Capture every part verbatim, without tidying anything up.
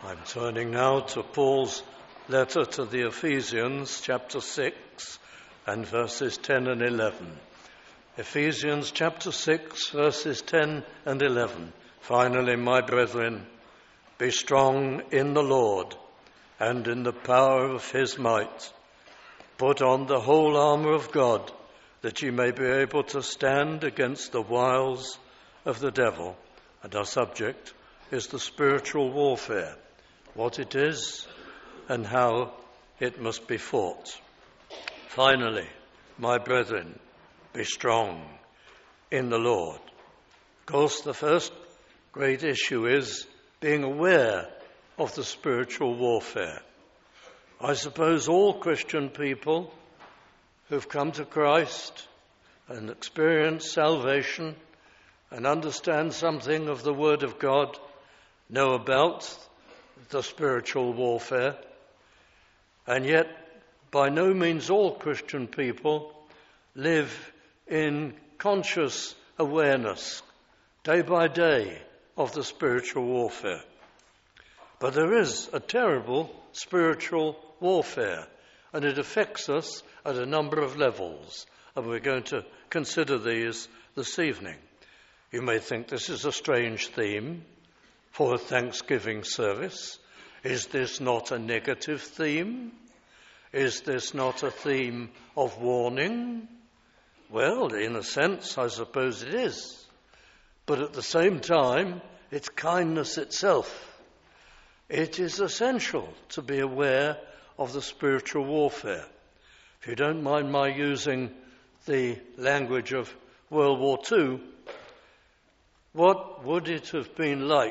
I'm turning now to Paul's letter to the Ephesians, chapter six, and verses ten and eleven. Ephesians chapter six, verses ten and eleven. Finally, my brethren, be strong in the Lord and in the power of his might. Put on the whole armour of God, that ye may be able to stand against the wiles of the devil. And our subject is the spiritual warfare, what it is and how it must be fought. Finally, my brethren, be strong in the Lord. Of course, the first great issue is being aware of the spiritual warfare. I suppose all Christian people who've come to Christ and experienced salvation and understand something of the Word of God know about the spiritual warfare. And yet, by no means all Christian people live in conscious awareness, day by day, of the spiritual warfare. But there is a terrible spiritual warfare, and it affects us at a number of levels, and we're going to consider these this evening. You may think this is a strange theme for a Thanksgiving service. Is this not a negative theme? Is this not a theme of warning? Well, in a sense, I suppose it is. But at the same time, it's kindness itself. It is essential to be aware of the spiritual warfare. If you don't mind my using the language of World War Two, what would it have been like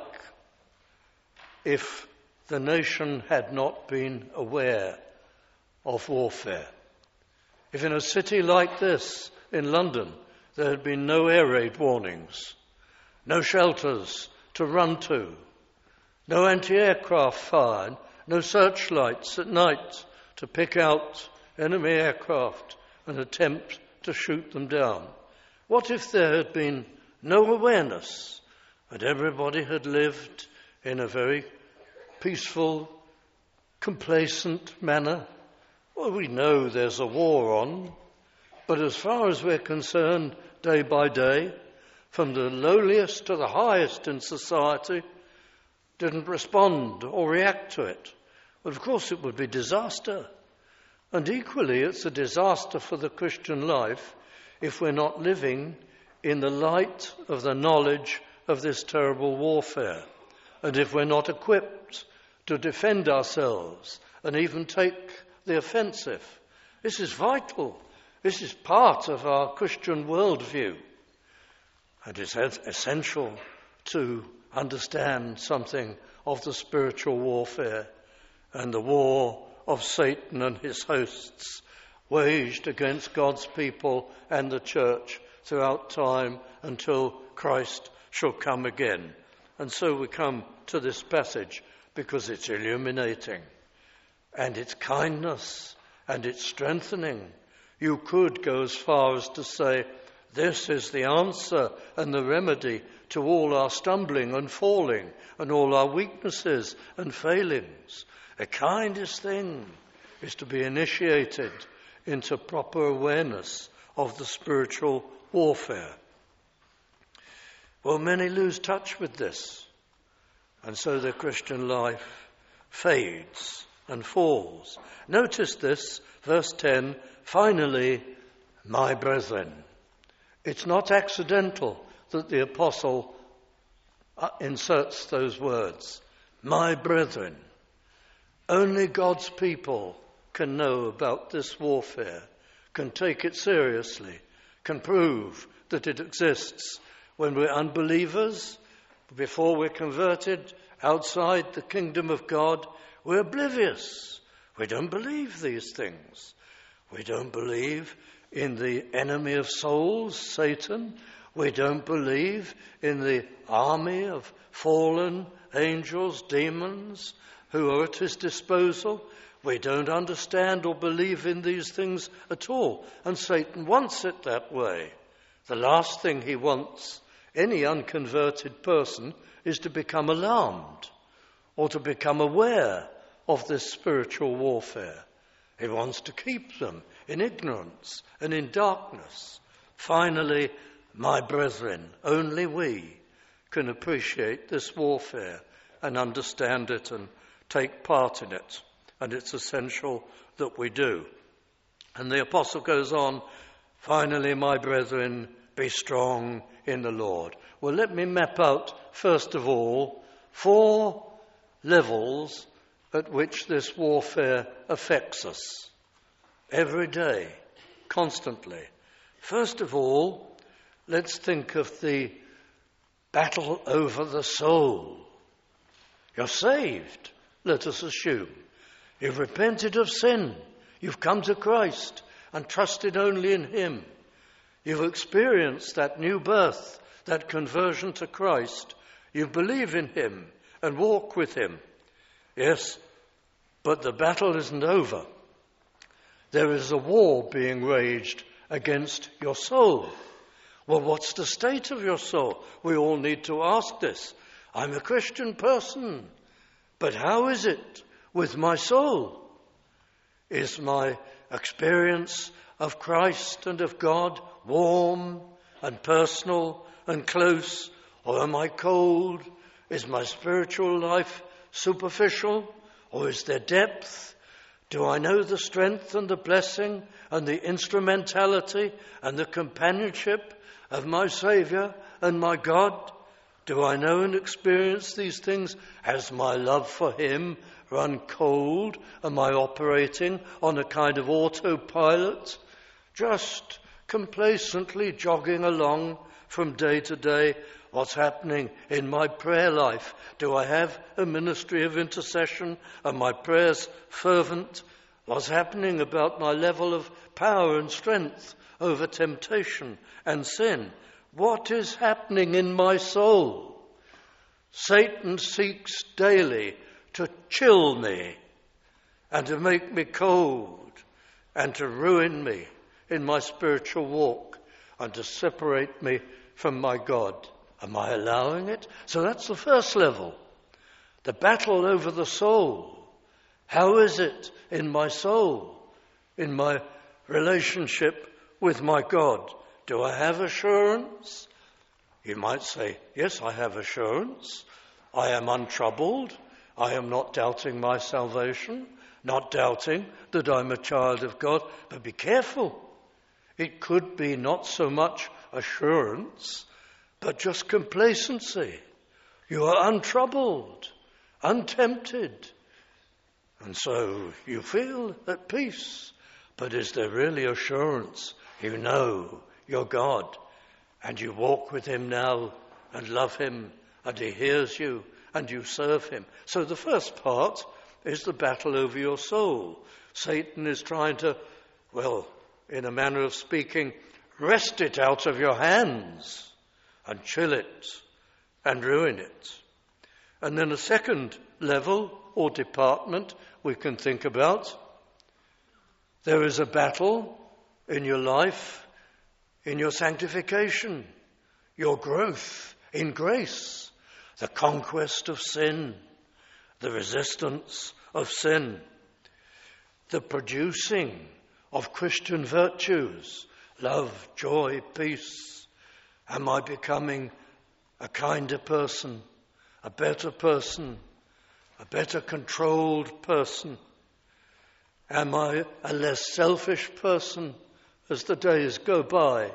if the nation had not been aware of warfare? If in a city like this, in London, there had been no air raid warnings, no shelters to run to, no anti-aircraft fire, no searchlights at night to pick out enemy aircraft and attempt to shoot them down. What if there had been no awareness and everybody had lived in a very peaceful, complacent manner? Well, we know there's a war on, but as far as we're concerned, day by day, from the lowliest to the highest in society, didn't respond or react to it. Well, of course it would be disaster. And equally, it's a disaster for the Christian life if we're not living in the light of the knowledge of this terrible warfare, and if we're not equipped to defend ourselves and even take the offensive. This is vital. This is part of our Christian worldview. And it's essential to understand something of the spiritual warfare and the war of Satan and his hosts waged against God's people and the church throughout time until Christ shall come again. And so we come to this passage because it's illuminating, and it's kindness, and it's strengthening. You could go as far as to say, this is the answer and the remedy to all our stumbling and falling and all our weaknesses and failings. The kindest thing is to be initiated into proper awareness of the spiritual warfare. Well, many lose touch with this, and so their Christian life fades and falls. Notice this, verse ten, finally, my brethren. It's not accidental that the apostle inserts those words, my brethren. Only God's people can know about this warfare, can take it seriously, can prove that it exists. When we're unbelievers, before we're converted outside the kingdom of God, we're oblivious. We don't believe these things. We don't believe in the enemy of souls, Satan. We don't believe in the army of fallen angels, demons, who are at his disposal. We don't understand or believe in these things at all. And Satan wants it that way. The last thing he wants any unconverted person is to become alarmed or to become aware of this spiritual warfare. He wants to keep them in ignorance and in darkness. Finally, my brethren, only we can appreciate this warfare and understand it and take part in it. And it's essential that we do. And the apostle goes on, finally, my brethren, be strong in the Lord. Well, let me map out, first of all, four levels at which this warfare affects us. Every day, constantly. First of all, let's think of the battle over the soul. You're saved, let us assume. You've repented of sin. You've come to Christ and trusted only in him. You've experienced that new birth, that conversion to Christ. You believe in him and walk with him. Yes, but the battle isn't over. There is a war being waged against your soul. Well, what's the state of your soul? We all need to ask this. I'm a Christian person, but how is it with my soul? Is my experience of Christ and of God warm and personal and close, or am I cold? Is my spiritual life superficial, or is there depth? Do I know the strength and the blessing and the instrumentality and the companionship of my Saviour and my God? Do I know and experience these things? Has my love for him run cold? Am I operating on a kind of autopilot, just complacently jogging along from day to day? What's happening in my prayer life? Do I have a ministry of intercession? Are my prayers fervent? What's happening about my level of power and strength over temptation and sin? What is happening in my soul? Satan seeks daily to chill me and to make me cold and to ruin me in my spiritual walk and to separate me from my God. Am I allowing it? So that's the first level. The battle over the soul. How is it in my soul, in my relationship with my God? Do I have assurance? You might say, yes, I have assurance. I am untroubled. I am not doubting my salvation, not doubting that I'm a child of God. But be careful. It could be not so much assurance, but just complacency. You are untroubled, untempted. And so you feel at peace. But is there really assurance? You know your God, and you walk with him now and love him, and he hears you and you serve him. So the first part is the battle over your soul. Satan is trying to, well, in a manner of speaking, wrest it out of your hands and chill it and ruin it. And then a second level or department we can think about. There is a battle in your life, in your sanctification, your growth in grace, the conquest of sin, the resistance of sin, the producing of Christian virtues, love, joy, peace. Am I becoming a kinder person, a better person, a better controlled person? Am I a less selfish person as the days go by?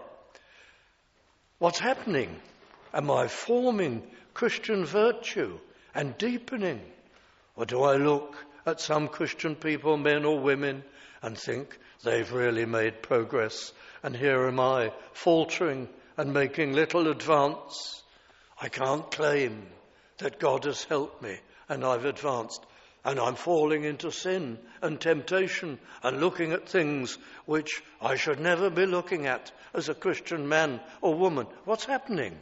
What's happening? Am I forming Christian virtue and deepening? Or do I look at some Christian people, men or women, and think they've really made progress, and here am I faltering and making little advance? I can't claim that God has helped me and I've advanced. And I'm falling into sin and temptation and looking at things which I should never be looking at as a Christian man or woman. What's happening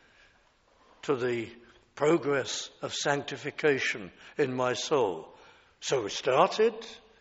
to the progress of sanctification in my soul? So we started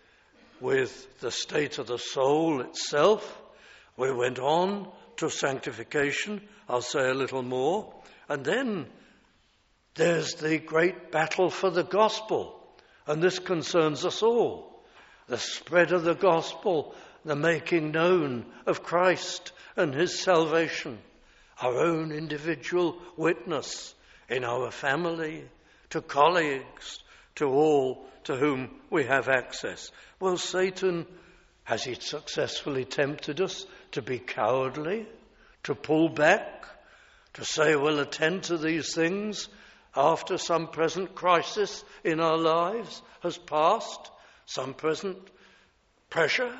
with the state of the soul itself. We went on to sanctification. I'll say a little more. And then there's the great battle for the gospel, and this concerns us all. The spread of the gospel, the making known of Christ and his salvation, our own individual witness in our family, to colleagues, to all to whom we have access. Well, Satan, has he successfully tempted us to be cowardly, to pull back, to say we'll attend to these things after some present crisis in our lives has passed, some present pressure?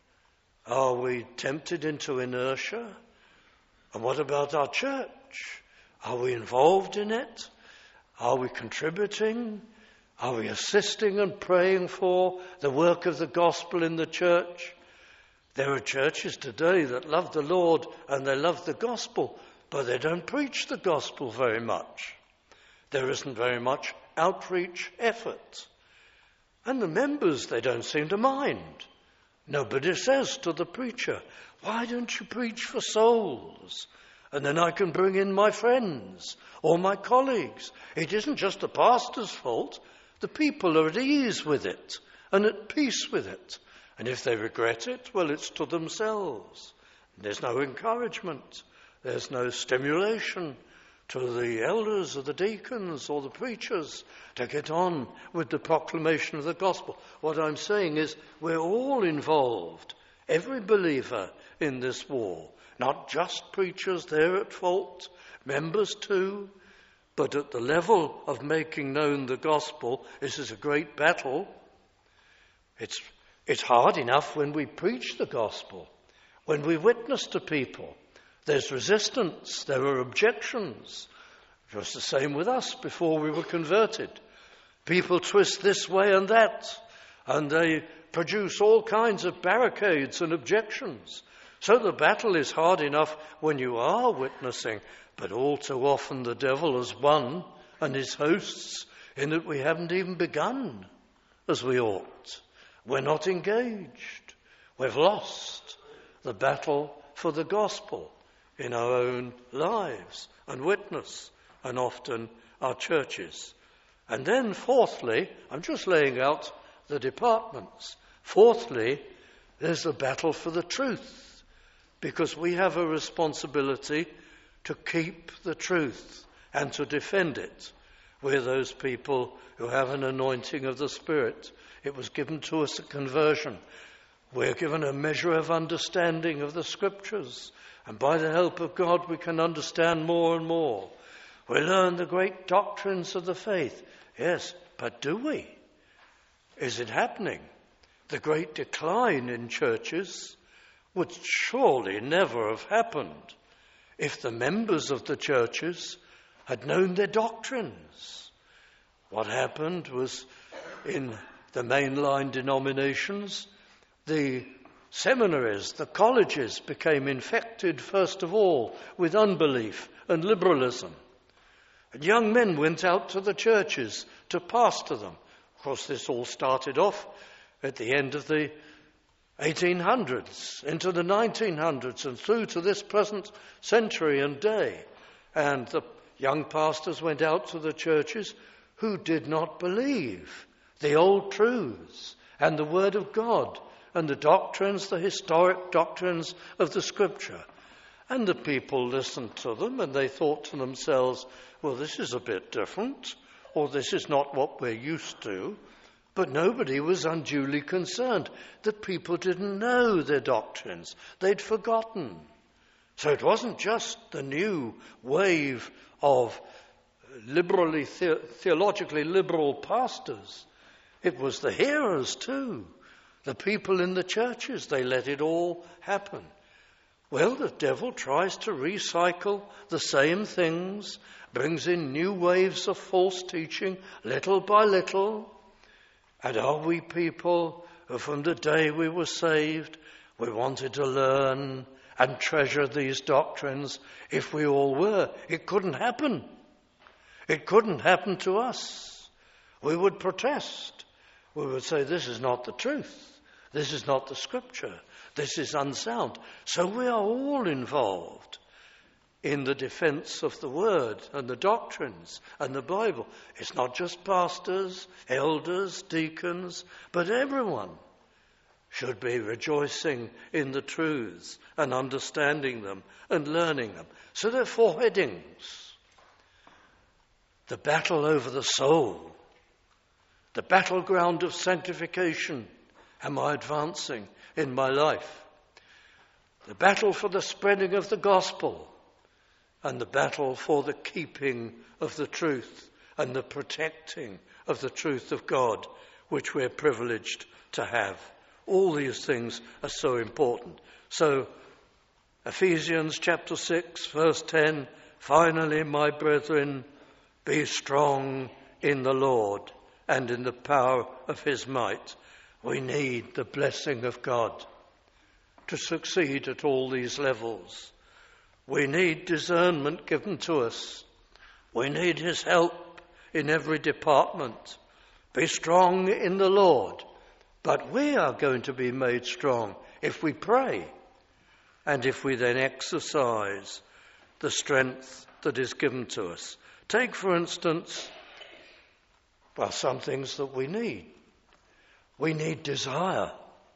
Are we tempted into inertia? And what about our church? Are we involved in it? Are we contributing? Are we assisting and praying for the work of the gospel in the church? There are churches today that love the Lord and they love the gospel, but they don't preach the gospel very much. There isn't very much outreach effort. And the members, they don't seem to mind. Nobody says to the preacher, why don't you preach for souls? And then I can bring in my friends or my colleagues. It isn't just the pastor's fault. The people are at ease with it and at peace with it. And if they regret it, well, it's to themselves. There's no encouragement. There's no stimulation to the elders or the deacons or the preachers to get on with the proclamation of the gospel. What I'm saying is we're all involved, every believer in this war, not just preachers, they're at fault, members too, but at the level of making known the gospel, this is a great battle. It's, it's hard enough when we preach the gospel, when we witness to people. There's resistance, there are objections. It was the same with us before we were converted. People twist this way and that, and they produce all kinds of barricades and objections. So the battle is hard enough when you are witnessing, but all too often the devil has won and his hosts in that we haven't even begun as we ought. We're not engaged. We've lost the battle for the gospel in our own lives and witness, and often our churches. And then fourthly, I'm just laying out the departments. Fourthly, there's the battle for the truth, because we have a responsibility to keep the truth and to defend it. We're those people who have an anointing of the Spirit. It was given to us at conversion. We're given a measure of understanding of the Scriptures, and by the help of God we can understand more and more. We learn the great doctrines of the faith. Yes, but do we? Is it happening? The great decline in churches would surely never have happened if the members of the churches had known their doctrines. What happened was, in the mainline denominations, the seminaries, the colleges became infected, first of all, with unbelief and liberalism. And young men went out to the churches to pastor them. Of course, this all started off at the end of the eighteen hundreds, into the nineteen hundreds, and through to this present century and day. And the young pastors went out to the churches who did not believe the old truths and the Word of God and the doctrines, the historic doctrines of the Scripture. And the people listened to them and they thought to themselves, well, this is a bit different, or this is not what we're used to. But nobody was unduly concerned that people didn't know their doctrines. They'd forgotten. So it wasn't just the new wave of liberally, the- theologically liberal pastors. It was the hearers too. The people in the churches, they let it all happen. Well, the devil tries to recycle the same things, brings in new waves of false teaching, little by little. And are we people who from the day we were saved, we wanted to learn and treasure these doctrines? If we all were, it couldn't happen. It couldn't happen to us. We would protest. We would say, this is not the truth. This is not the Scripture. This is unsound. So we are all involved. in the defense of the Word and the doctrines and the Bible. It's not just pastors, elders, deacons, but everyone should be rejoicing in the truths and understanding them and learning them. So there are four headings. The battle over the soul, the battleground of sanctification. Am I advancing in my life? The battle for the spreading of the gospel, and the battle for the keeping of the truth and the protecting of the truth of God, which we're privileged to have. All these things are so important. So, Ephesians chapter six, verse ten, finally, my brethren, be strong in the Lord and in the power of his might. We need the blessing of God to succeed at all these levels. We need discernment given to us. We need his help in every department. Be strong in the Lord. But we are going to be made strong if we pray and if we then exercise the strength that is given to us. Take, for instance, well, some things that we need. We need desire.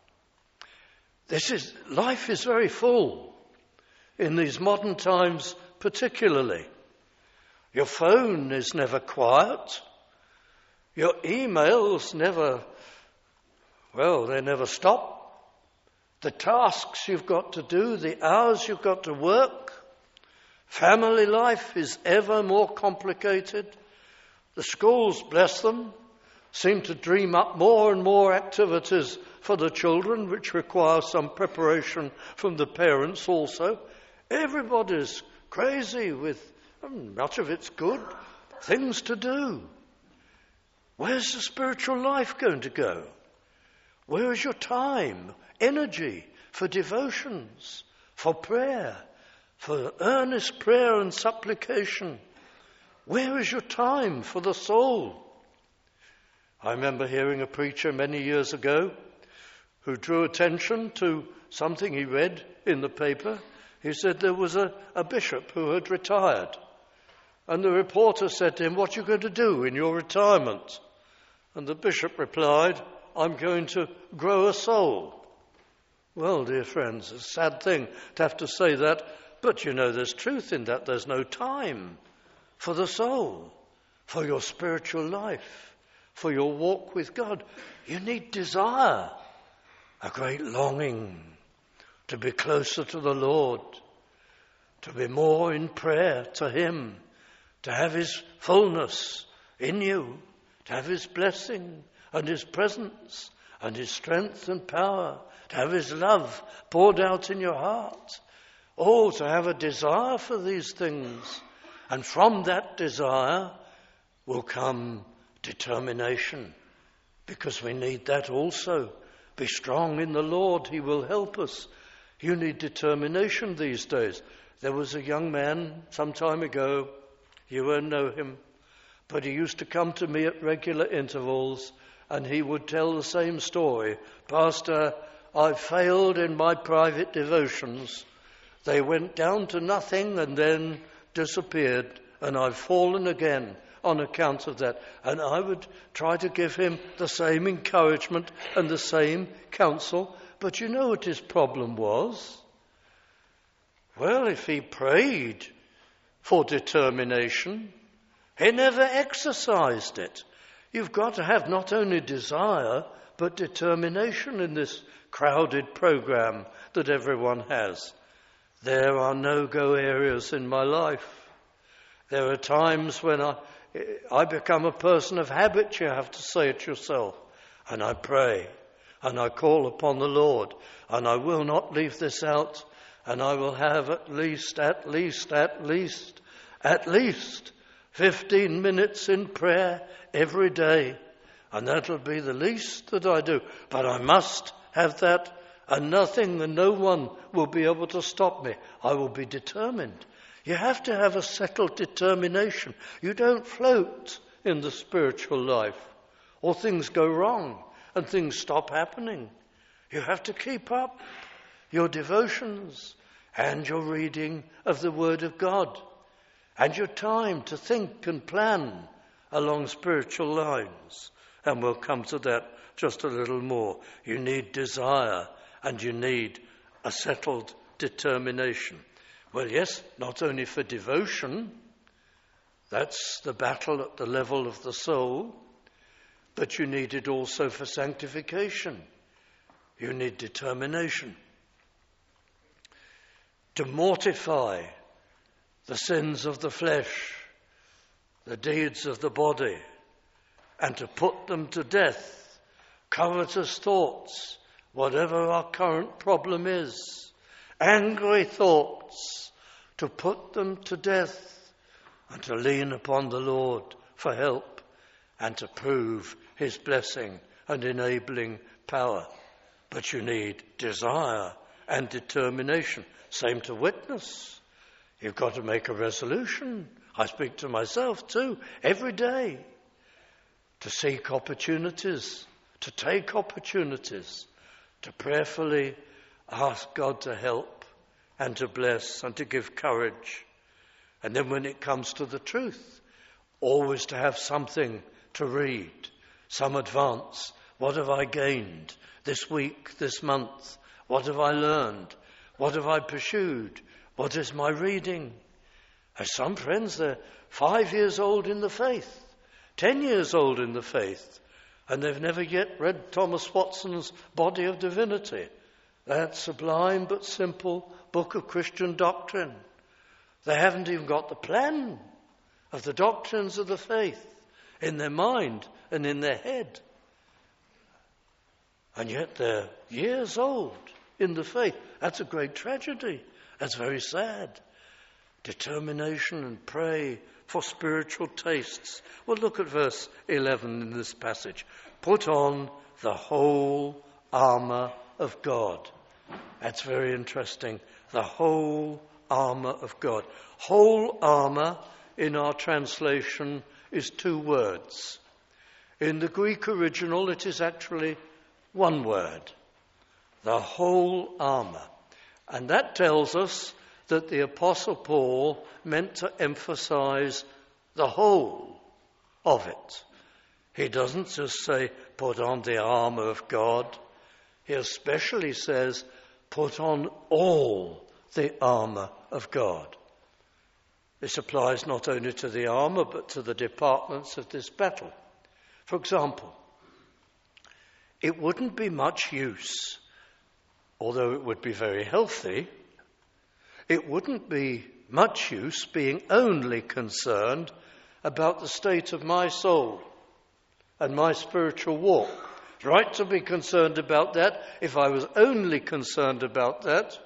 This is, life is very full. In these modern times particularly. Your phone is never quiet. Your emails never, well, they never stop. The tasks you've got to do, the hours you've got to work. Family life is ever more complicated. The schools, bless them, seem to dream up more and more activities for the children, which require some preparation from the parents also. Everybody's crazy with, much of it's good, things to do. Where's the spiritual life going to go? Where is your time, energy for devotions, for prayer, for earnest prayer and supplication? Where is your time for the soul? I remember hearing a preacher many years ago who drew attention to something he read in the paper. He said there was a, a bishop who had retired. And the reporter said to him, what are you going to do in your retirement? And the bishop replied, I'm going to grow a soul. Well, dear friends, it's a sad thing to have to say that, but you know there's truth in that. There's no time for the soul, for your spiritual life, for your walk with God. You need desire, a great longing to be closer to the Lord, to be more in prayer to him, to have his fullness in you, to have his blessing and his presence and his strength and power, to have his love poured out in your heart. Oh, to have a desire for these things. And from that desire will come determination, because we need that also. Be strong in the Lord, he will help us. You need determination these days. There was a young man some time ago, you won't know him, but he used to come to me at regular intervals and he would tell the same story. Pastor, I failed in my private devotions. They went down to nothing and then disappeared, and I've fallen again on account of that. And I would try to give him the same encouragement and the same counsel. But you know what his problem was? Well, if he prayed for determination, he never exercised it. You've got to have not only desire, but determination in this crowded program that everyone has. There are no-go areas in my life. There are times when I, I become a person of habit, you have to say it yourself. And I pray, and I call upon the Lord, and I will not leave this out, and I will have at least, at least, at least, at least fifteen minutes in prayer every day. And that'll be the least that I do. But I must have that, and nothing and no one will be able to stop me. I will be determined. You have to have a settled determination. You don't float in the spiritual life, or things go wrong and things stop happening. You have to keep up your devotions and your reading of the Word of God, and your time to think and plan along spiritual lines. And we'll come to that just a little more. You need desire, and you need a settled determination. Well, yes, not only for devotion, that's the battle at the level of the soul, but you need it also for sanctification. You need determination to mortify the sins of the flesh, the deeds of the body, and to put them to death. Covetous thoughts, whatever our current problem is, angry thoughts, to put them to death and to lean upon the Lord for help and to prove his blessing and enabling power. But you need desire and determination. Same to witness. You've got to make a resolution. I speak to myself too, every day, to seek opportunities, to take opportunities, to prayerfully ask God to help and to bless and to give courage. And then when it comes to the truth, always to have something to read, some advance. What have I gained this week, this month? What have I learned? What have I pursued? What is my reading? As some friends, they're five years old in the faith, ten years old in the faith, and they've never yet read Thomas Watson's Body of Divinity, that sublime but simple book of Christian doctrine. They haven't even got the plan of the doctrines of the faith in their mind and in their head. And yet they're years old in the faith. That's a great tragedy. That's very sad. Determination and pray for spiritual tastes. Well, look at verse eleven in this passage. Put on the whole armour of God. That's very interesting. The whole armour of God. Whole armour in our translation is two words. In the Greek original, it is actually one word. The whole armour. And that tells us that the Apostle Paul meant to emphasize the whole of it. He doesn't just say, put on the armour of God. He especially says, put on all the armour of God. This applies not only to the armour, but to the departments of this battle. For example, it wouldn't be much use, although it would be very healthy, it wouldn't be much use being only concerned about the state of my soul and my spiritual walk. It's right to be concerned about that. If I was only concerned about that,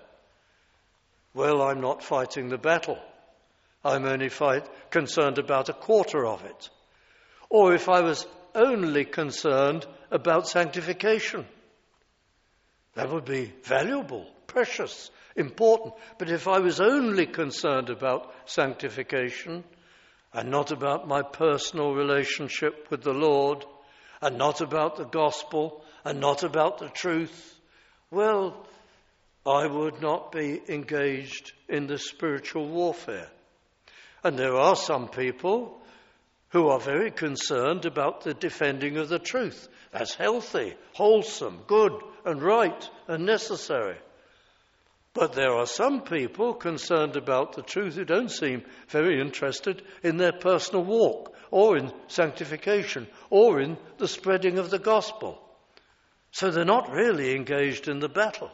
well, I'm not fighting the battle. I'm only fight, concerned about a quarter of it. Or if I was only concerned about sanctification, that would be valuable, precious, important. But if I was only concerned about sanctification and not about my personal relationship with the Lord and not about the gospel and not about the truth, well, I would not be engaged in the spiritual warfare. And there are some people who are very concerned about the defending of the truth. That's healthy, wholesome, good and right and necessary. But there are some people concerned about the truth who don't seem very interested in their personal walk or in sanctification or in the spreading of the gospel. So they're not really engaged in the battle.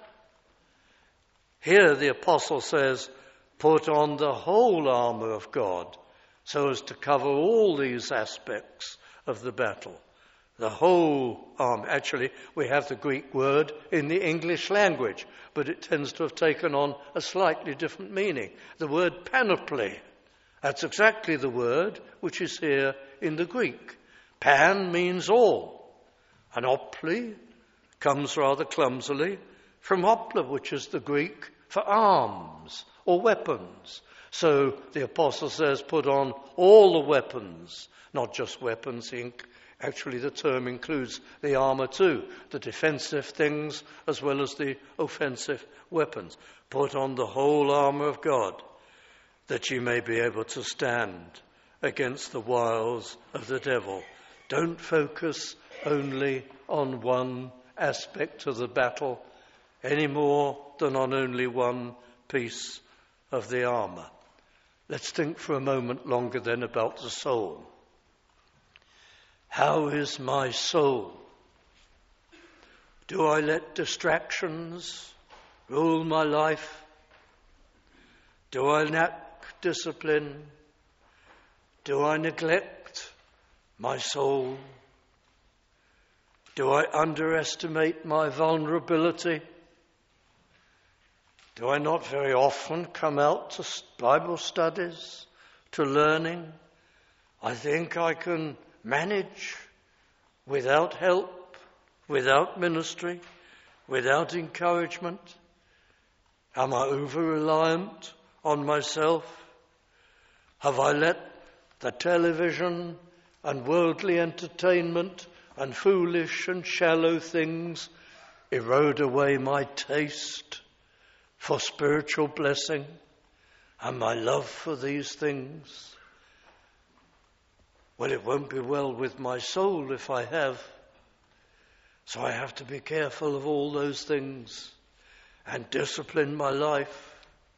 Here the apostle says, put on the whole armour of God so as to cover all these aspects of the battle. The whole armour. Actually, we have the Greek word in the English language, but it tends to have taken on a slightly different meaning. The word panoply. That's exactly the word which is here in the Greek. Pan means all. And opli comes rather clumsily from opla, which is the Greek for arms or weapons. So the apostle says, put on all the weapons, not just weapons in, Actually, the term includes the armour too, the defensive things as well as the offensive weapons. Put on the whole armour of God, that you may be able to stand against the wiles of the devil. Don't focus only on one aspect of the battle, any more than on only one piece of the armour. Let's think for a moment longer then about the soul. How is my soul? Do I let distractions rule my life? Do I lack discipline? Do I neglect my soul? Do I underestimate my vulnerability? Do I not very often come out to Bible studies, to learning? I think I can manage without help, without ministry, without encouragement. Am I over-reliant on myself? Have I let the television and worldly entertainment and foolish and shallow things erode away my taste for spiritual blessing and my love for these things? Well, it won't be well with my soul if I have. So I have to be careful of all those things and discipline my life.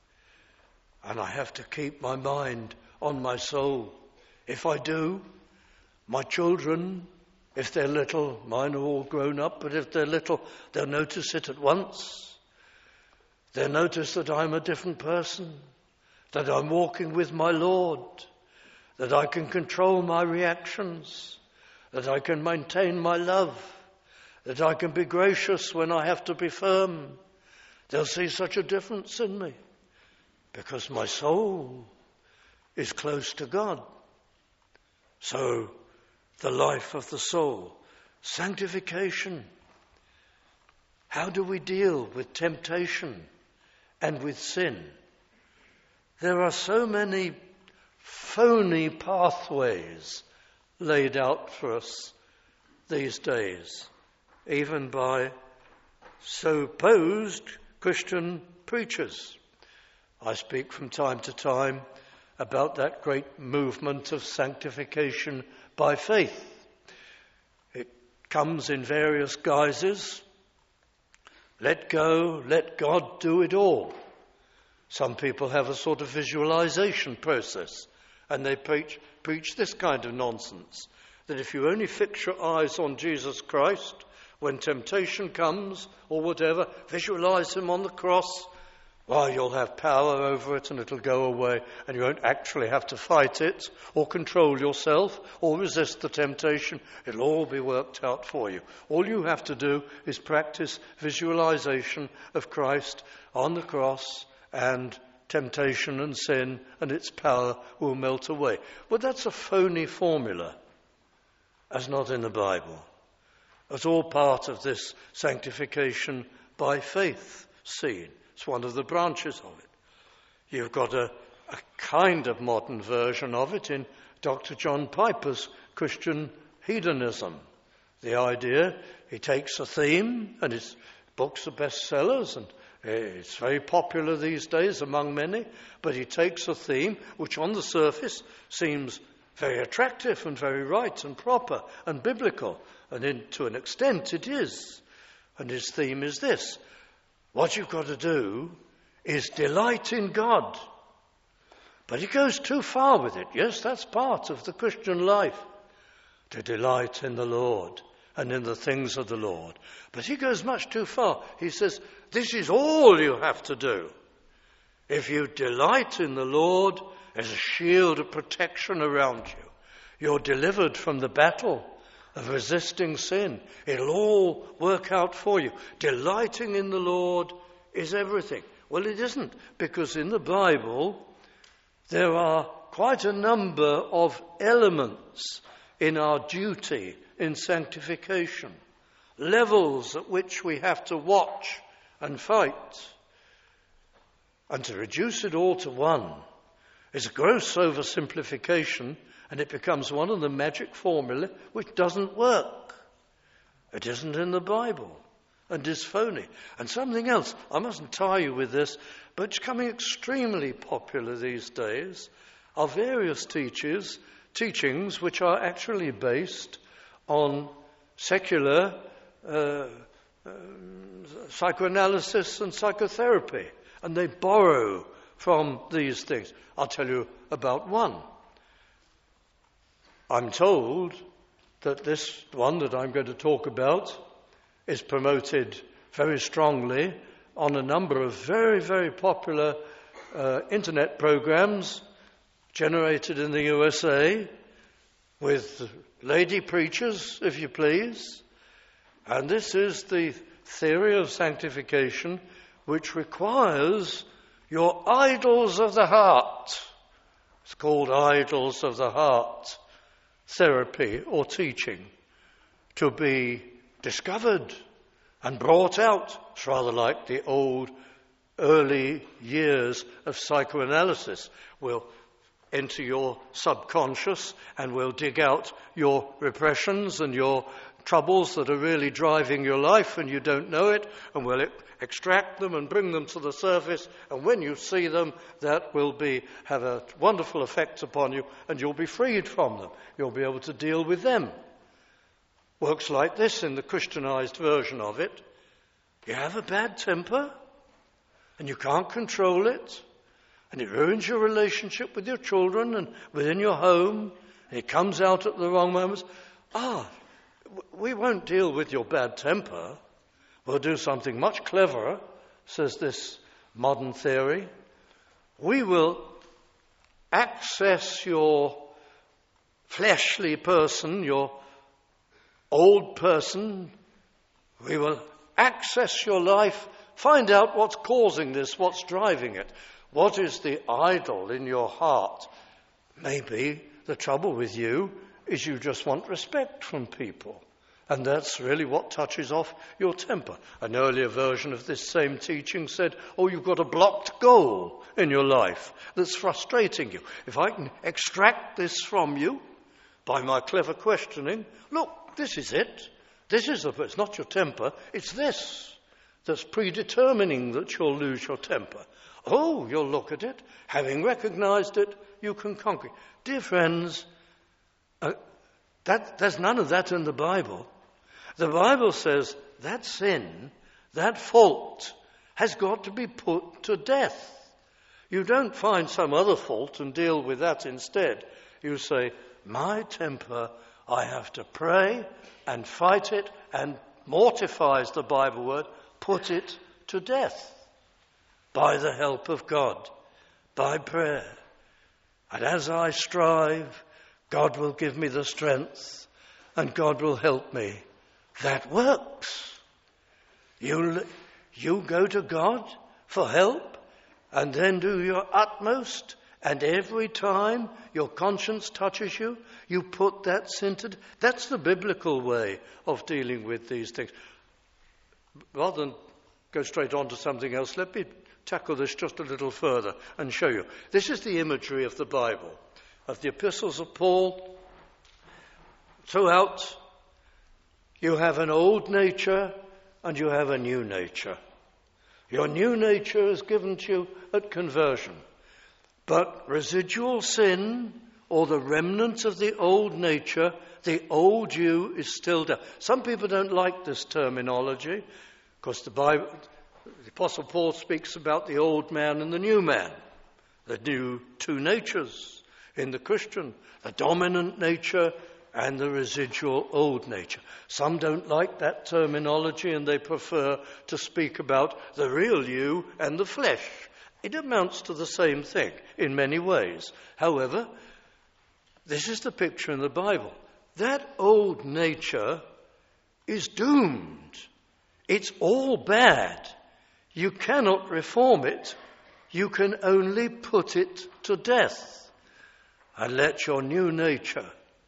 And I have to keep my mind on my soul. If I do, my children, if they're little, mine are all grown up, but if they're little, they'll notice it at once. They'll notice that I'm a different person, that I'm walking with my Lord, that I can control my reactions, that I can maintain my love, that I can be gracious when I have to be firm. They'll see such a difference in me because my soul is close to God. So, the life of the soul, sanctification. How do we deal with temptation and with sin? There are so many phony pathways laid out for us these days, even by supposed Christian preachers. I speak from time to time about that great movement of sanctification by faith. It comes in various guises. Let go, let God do it all. Some people have a sort of visualization process, and they preach, preach this kind of nonsense, that if you only fix your eyes on Jesus Christ, when temptation comes or whatever, visualize him on the cross, well, you'll have power over it and it'll go away, and you won't actually have to fight it or control yourself or resist the temptation. It'll all be worked out for you. All you have to do is practice visualization of Christ on the cross, and temptation and sin and its power will melt away. But that's a phony formula. That's not in the Bible. It's all part of this sanctification by faith scene. It's one of the branches of it. You've got a, a kind of modern version of it in Doctor John Piper's Christian Hedonism. The idea, he takes a theme, and his books are bestsellers, and it's very popular these days among many, but he takes a theme which on the surface seems very attractive and very right and proper and biblical, and in, to an extent it is. And his theme is this: what you've got to do is delight in God. But he goes too far with it. Yes, that's part of the Christian life, to delight in the Lord and in the things of the Lord. But he goes much too far. He says, this is all you have to do. If you delight in the Lord, there's a shield of protection around you. You're delivered from the battle of resisting sin. It'll all work out for you. Delighting in the Lord is everything. Well, it isn't, because in the Bible there are quite a number of elements in our duty in sanctification, levels at which we have to watch and fight. And to reduce it all to one is a gross oversimplification And it becomes one of the magic formulae which doesn't work. It isn't in the Bible and is phony. And something else, I mustn't tire you with this, but it's becoming extremely popular these days, are various teachers, teachings which are actually based on secular uh, uh, psychoanalysis and psychotherapy. And they borrow from these things. I'll tell you about one. I'm told that this one that I'm going to talk about is promoted very strongly on a number of very, very popular uh, internet programs generated in the U S A with lady preachers, if you please. And this is the theory of sanctification which requires your idols of the heart. It's called idols of the heart therapy or teaching, to be discovered and brought out. It's rather like the old early years of psychoanalysis. We'll enter your subconscious and we'll dig out your repressions and your troubles that are really driving your life and you don't know it, and we'll extract them and bring them to the surface, and when you see them, that will be have a wonderful effect upon you, and you'll be freed from them. You'll be able to deal with them. Works like this in the Christianized version of it. You have a bad temper, and you can't control it, and it ruins your relationship with your children and within your home, and it comes out at the wrong moments. Ah, we won't deal with your bad temper. We'll do something much cleverer, says this modern theory. We will access your fleshly person, your old person. We will access your life, find out what's causing this, what's driving it. What is the idol in your heart? Maybe the trouble with you is you just want respect from people. And that's really what touches off your temper. An earlier version of this same teaching said, oh, you've got a blocked goal in your life that's frustrating you. If I can extract this from you by my clever questioning, look, this is it. This is the, it's not your temper, it's this that's predetermining that you'll lose your temper. Oh, you'll look at it. Having recognized it, you can conquer it. Dear friends, uh, that, there's none of that in the Bible. The Bible says that sin, that fault, has got to be put to death. You don't find some other fault and deal with that instead. You say, my temper, I have to pray and fight it, and mortify is the Bible word, put it to death by the help of God, by prayer. And as I strive, God will give me the strength and God will help me. That works. You, you go to God for help and then do your utmost, and every time your conscience touches you, you put that sin to death. That's the biblical way of dealing with these things. Rather than go straight on to something else, let me tackle this just a little further and show you. This is the imagery of the Bible, of the epistles of Paul. Throughout, you have an old nature and you have a new nature. Your new nature is given to you at conversion. But residual sin, or the remnant of the old nature, the old you, is still there. Some people don't like this terminology, because the Bible, the Apostle Paul speaks about the old man and the new man, the new two natures in the Christian, the dominant nature and the residual old nature. Some don't like that terminology and they prefer to speak about the real you and the flesh. It amounts to the same thing in many ways. However, this is the picture in the Bible. That old nature is doomed. It's all bad. You cannot reform it. You can only put it to death. And let your new nature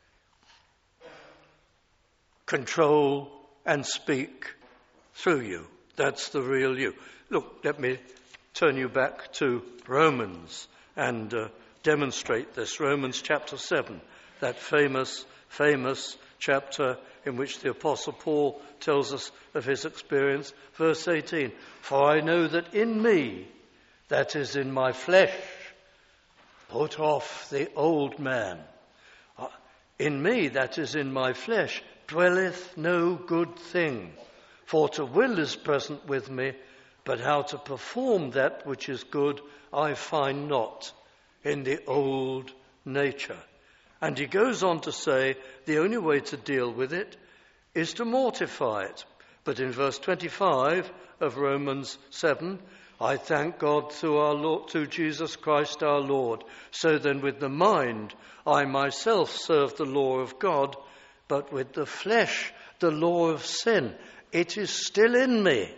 control and speak through you. That's the real you. Look, let me turn you back to Romans and uh, demonstrate this. Romans chapter seven that famous, famous chapter in which the Apostle Paul tells us of his experience. Verse eighteen, for I know that in me, that is in my flesh, put off the old man. In me, that is in my flesh, dwelleth no good thing. For to will is present with me, but how to perform that which is good I find not in the old nature. And he goes on to say the only way to deal with it is to mortify it. But in verse twenty-five of Romans seven, I thank God through our Lord, through Jesus Christ our Lord. So then with the mind I myself serve the law of God, but with the flesh the law of sin. It is still in me.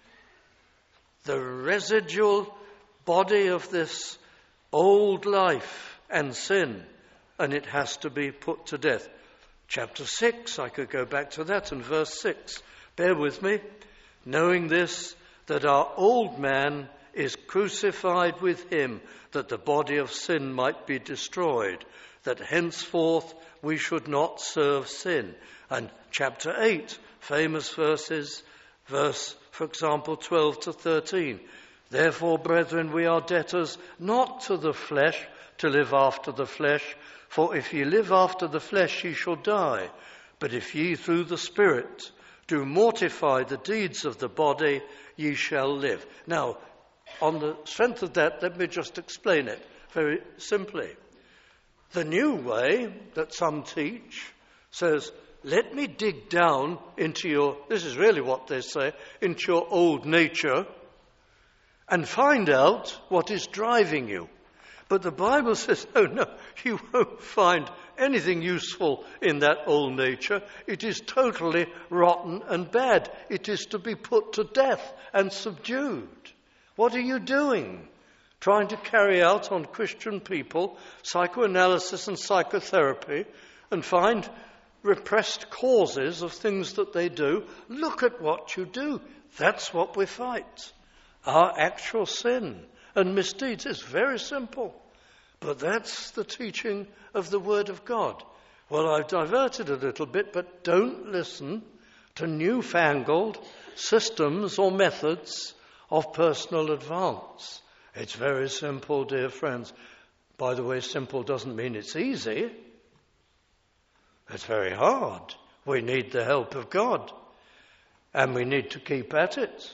The residual body of this old life and sin, and it has to be put to death. Chapter six, I could go back to that, and verse six. Bear with me. Knowing this, that our old man is crucified with him, that the body of sin might be destroyed, that henceforth we should not serve sin. And chapter eight, famous verses, verse, for example, twelve to thirteen. Therefore, brethren, we are debtors not to the flesh, to live after the flesh. For if ye live after the flesh, ye shall die. But if ye through the Spirit do mortify the deeds of the body, ye shall live. Now, on the strength of that, let me just explain it very simply. The new way that some teach says, let me dig down into your, this is really what they say, into your old nature and find out what is driving you. But the Bible says, oh no, you won't find anything useful in that old nature. It is totally rotten and bad. It is to be put to death and subdued. What are you doing? Trying to carry out on Christian people psychoanalysis and psychotherapy and find repressed causes of things that they do. Look at what you do. That's what we fight. Our actual sin and misdeeds is very simple. But that's the teaching of the Word of God. Well, I've diverted a little bit, but don't listen to newfangled systems or methods of personal advance. It's very simple, dear friends. By the way, simple doesn't mean it's easy. It's very hard. We need the help of God, and we need to keep at it.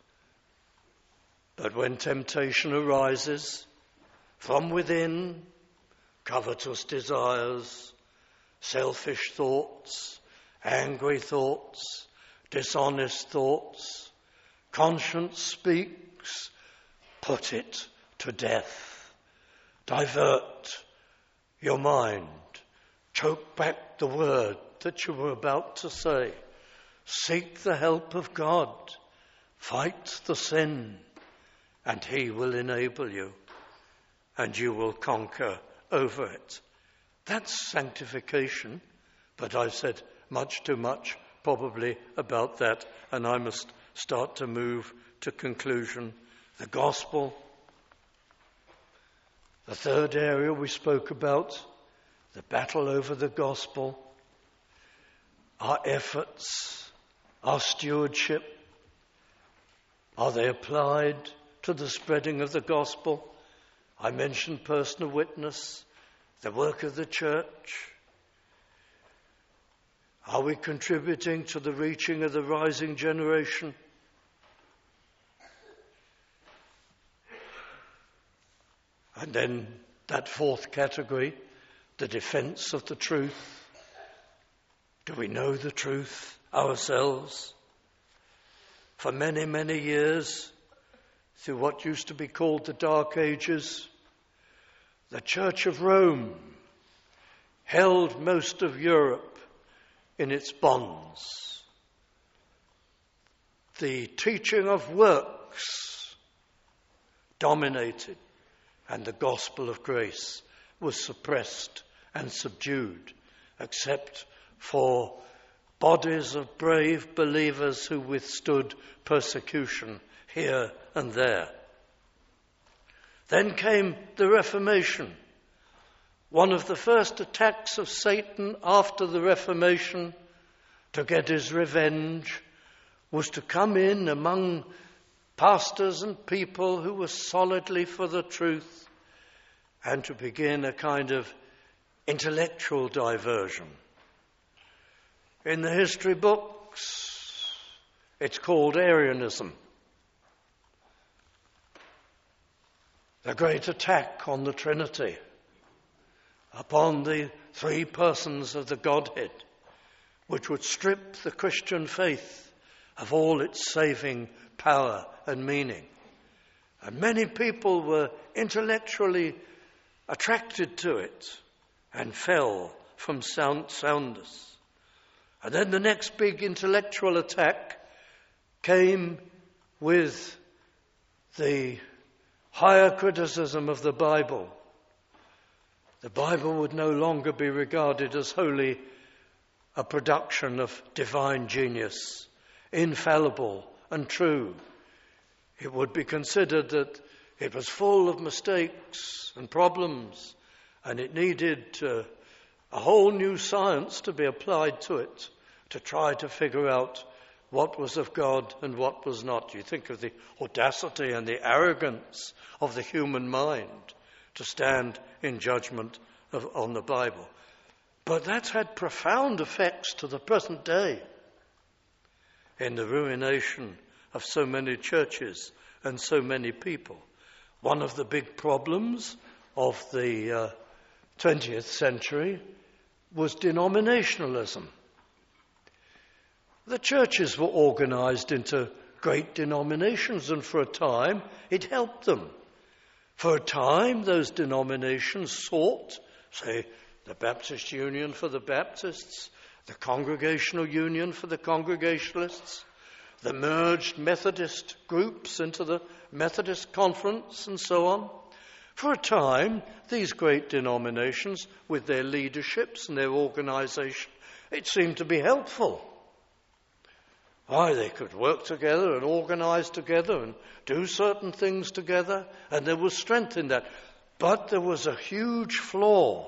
But when temptation arises from within, covetous desires, selfish thoughts, angry thoughts, dishonest thoughts, conscience speaks, put it to death. Divert your mind. Choke back the word that you were about to say. Seek the help of God. Fight the sin, and He will enable you, and you will conquer over it. That's sanctification, but I've said much too much probably about that, and I must start to move to conclusion. The gospel. The third area we spoke about, the battle over the gospel, our efforts, our stewardship. Are they applied to the spreading of the gospel? I mentioned personal witness, the work of the church. Are we contributing to the reaching of the rising generation? And then that fourth category, the defense of the truth. Do we know the truth ourselves? For many, many years, through what used to be called the Dark Ages, the Church of Rome held most of Europe in its bonds. The teaching of works dominated, and the gospel of grace was suppressed and subdued, except for bodies of brave believers who withstood persecution here and there. Then came the Reformation, One of the first attacks of Satan after the Reformation to get his revenge was to come in among pastors and people who were solidly for the truth and to begin a kind of intellectual diversion. In the history books, it's called Arianism. The great attack on the Trinity, upon the three persons of the Godhead, which would strip the Christian faith of all its saving power and meaning. And many people were intellectually attracted to it and fell from sound, soundness. And then the next big intellectual attack came with the higher criticism of the Bible. The Bible would no longer be regarded as wholly a production of divine genius, infallible and true. It would be considered that it was full of mistakes and problems, and it needed uh, a whole new science to be applied to it to try to figure out what was of God and what was not. You think of the audacity and the arrogance of the human mind to stand in judgment of, on the Bible. But that's had profound effects to the present day in the ruination of so many churches and so many people. One of the big problems of the uh, twentieth century was denominationalism. The churches were organized into great denominations, and for a time it helped them. For a time those denominations sought, say, the Baptist Union for the Baptists, the Congregational Union for the Congregationalists, the merged Methodist groups into the Methodist Conference, and so on. For a time, these great denominations, with their leaderships and their organization, it seemed to be helpful. Why, they could work together and organize together and do certain things together, and there was strength in that. But there was a huge flaw.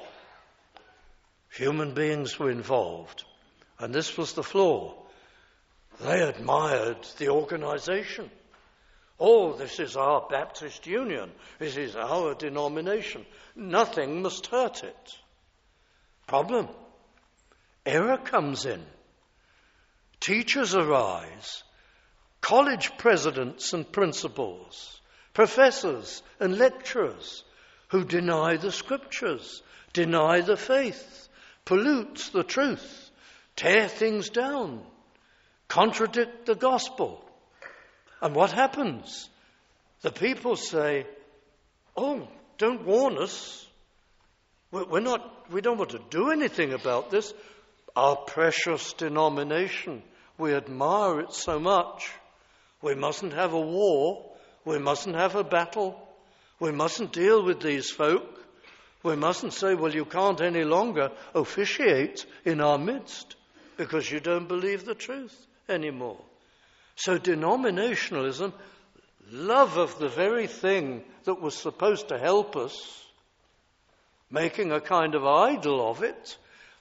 Human beings were involved, and this was the flaw. They admired the organization. Oh, this is our Baptist Union. This is our denomination. Nothing must hurt it. Problem. Error comes in. Teachers arise. College presidents and principals. Professors and lecturers who deny the scriptures, deny the faith, pollute the truth, tear things down, contradict the gospel. And what happens? The people say, oh, don't warn us. We're not, we don't want to do anything about this. Our precious denomination, we admire it so much. We mustn't have a war. We mustn't have a battle. We mustn't deal with these folk. We mustn't say, well, you can't any longer officiate in our midst because you don't believe the truth anymore. So denominationalism, love of the very thing that was supposed to help us, making a kind of idol of it,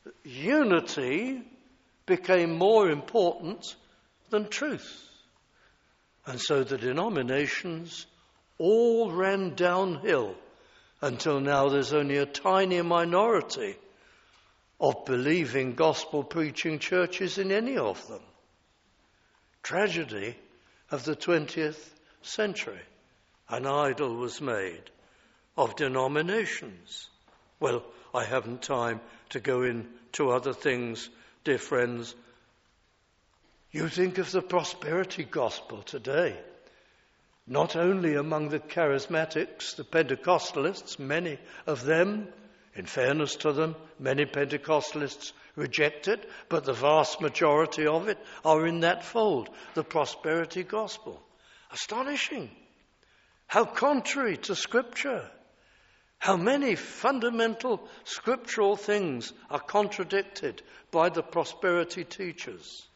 unity became more important than truth. And so the denominations all ran downhill until now there's only a tiny minority of believing gospel preaching churches in any of them. Tragedy of the twentieth century. An idol was made of denominations. Well, I haven't time to go into other things, dear friends. You think of the prosperity gospel today. Not only among the charismatics, the Pentecostalists, many of them, in fairness to them, many Pentecostalists reject it, but the vast majority of it are in that fold, the prosperity gospel. Astonishing. How contrary to Scripture. How many fundamental scriptural things are contradicted by the prosperity teachers.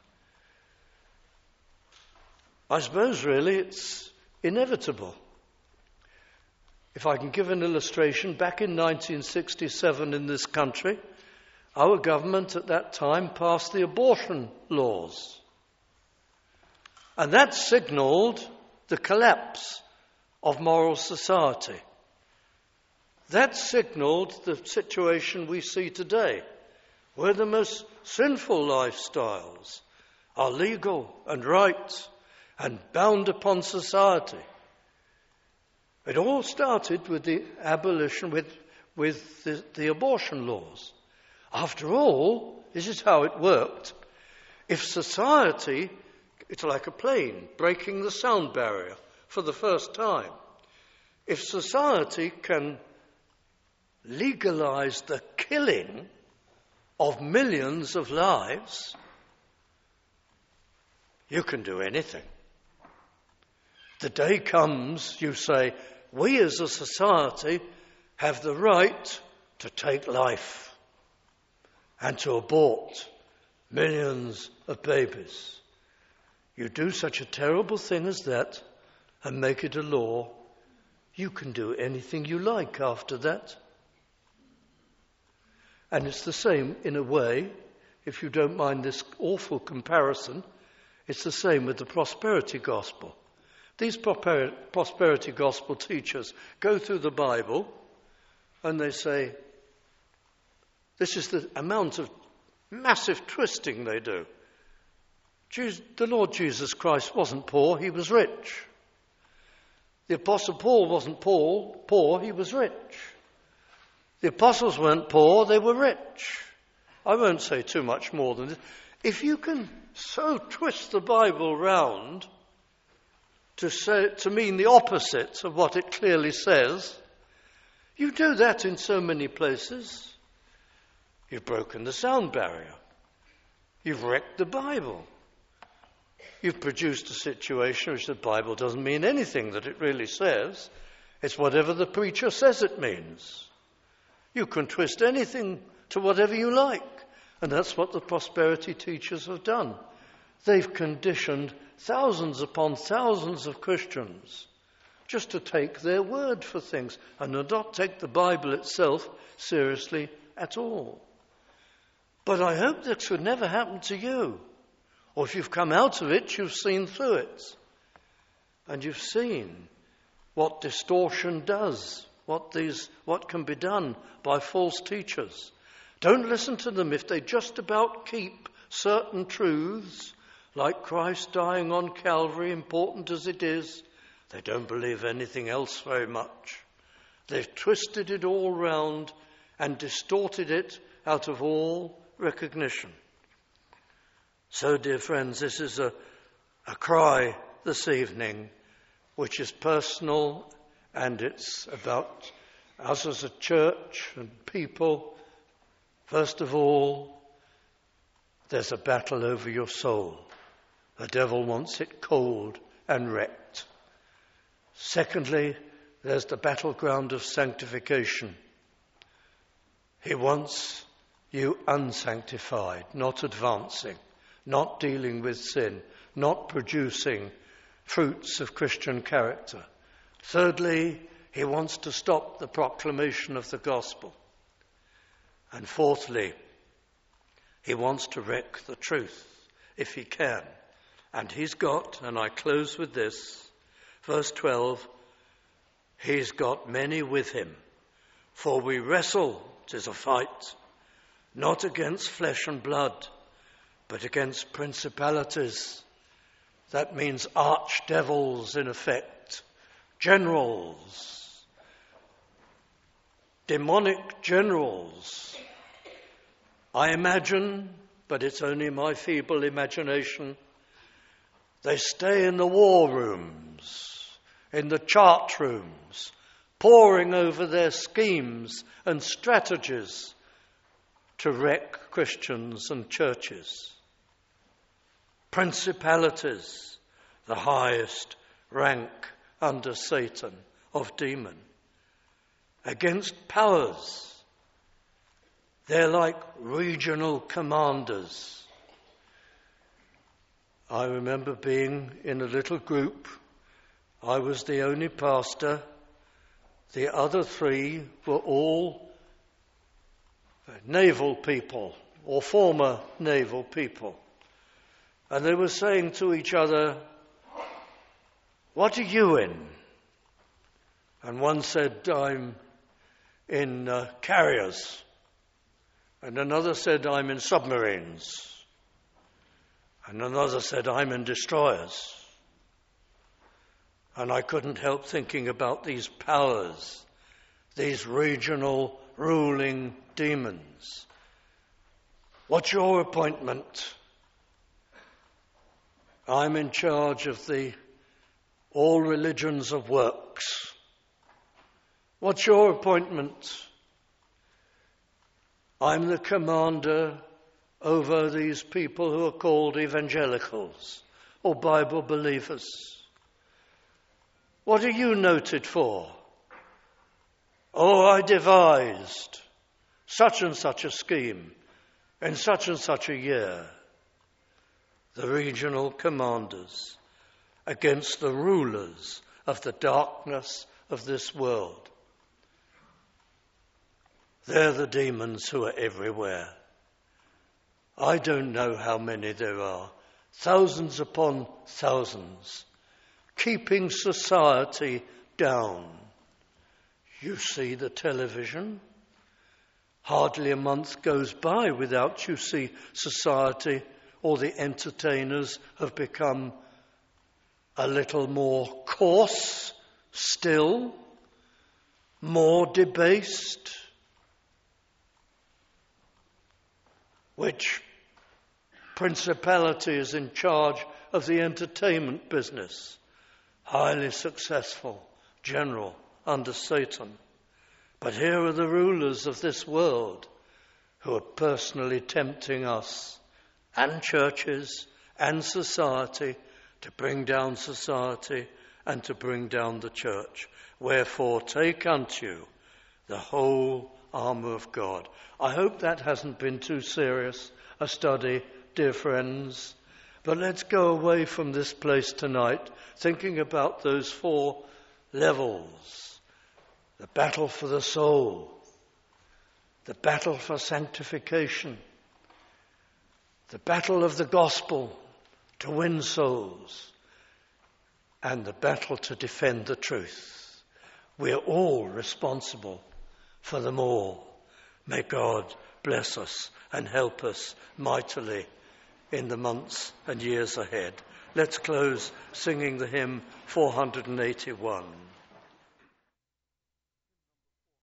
I suppose really it's inevitable. If I can give an illustration, back in nineteen sixty-seven in this country, our government at that time passed the abortion laws. And that signalled the collapse of moral society. That signalled the situation we see today, where the most sinful lifestyles are legal and right and bound upon society. It all started with the abolition, with, with the, the abortion laws. After all, this is how it worked. If society, it's like a plane breaking the sound barrier for the first time. If society can legalize the killing of millions of lives, you can do anything. The day comes, you say, we as a society have the right to take life and to abort millions of babies. You do such a terrible thing as that and make it a law, you can do anything you like after that. And it's the same in a way, if you don't mind this awful comparison, it's the same with the prosperity gospel. These prosperity gospel teachers go through the Bible and they say, this is the amount of massive twisting they do. Jesus, the Lord Jesus Christ wasn't poor, he was rich. The Apostle Paul wasn't poor, poor, he was rich. The apostles weren't poor, they were rich. I won't say too much more than this. If you can so twist the Bible round to say, to mean the opposite of what it clearly says, you do that in so many places. You've broken the sound barrier. You've wrecked the Bible. You've produced a situation which the Bible doesn't mean anything that it really says. It's whatever the preacher says it means. You can twist anything to whatever you like. And that's what the prosperity teachers have done. They've conditioned thousands upon thousands of Christians just to take their word for things and not take the Bible itself seriously at all. But I hope this would never happen to you. Or if you've come out of it, you've seen through it. And you've seen what distortion does, what these, what can be done by false teachers. Don't listen to them if they just about keep certain truths, like Christ dying on Calvary, important as it is. They don't believe anything else very much. They've twisted it all round and distorted it out of all recognition. So, dear friends, this is a, a cry this evening, which is personal, and it's about us as a church and people. First of all, there's a battle over your soul. The devil wants it cold and wrecked. Secondly, there's the battleground of sanctification. He wants you unsanctified, not advancing, not dealing with sin, not producing fruits of Christian character. Thirdly, he wants to stop the proclamation of the gospel. And fourthly, he wants to wreck the truth, if he can. And he's got, and I close with this, verse twelve, he's got many with him. For we wrestle, 'tis a fight, not against flesh and blood, but against principalities. That means archdevils, in effect, generals, demonic generals. I imagine, but it's only my feeble imagination, they stay in the war rooms, in the chart rooms, poring over their schemes and strategies to wreck Christians and churches. Principalities, the highest rank under Satan of demon. Against powers, they're like regional commanders. I remember being in a little group. I was the only pastor. The other three were all naval people or former naval people. And they were saying to each other, "What are you in?" And one said, "I'm in uh, carriers." And another said, "I'm in submarines." And another said, "I'm in destroyers." And I couldn't help thinking about these powers, these regional ruling demons. What's your appointment? I'm in charge of the all religions of works. What's your appointment? I'm the commander over these people who are called evangelicals or Bible believers. What are you noted for? Oh, I devised such and such a scheme in such and such a year. The regional commanders against the rulers of the darkness of this world. They're the demons who are everywhere. I don't know how many there are, thousands upon thousands, keeping society down. You see the television. Hardly a month goes by without you see society or the entertainers have become a little more coarse still, more debased. Which principality is in charge of the entertainment business? Highly successful general under Satan. But here are the rulers of this world who are personally tempting us and churches and society to bring down society and to bring down the church. Wherefore, take unto you the whole armour of God. I hope that hasn't been too serious a study, dear friends. But let's go away from this place tonight thinking about those four levels. The battle for the soul, the battle for sanctification, the battle of the gospel to win souls, and the battle to defend the truth. We're all responsible for them all. May God bless us and help us mightily in the months and years ahead. Let's close singing the hymn four hundred eighty-one.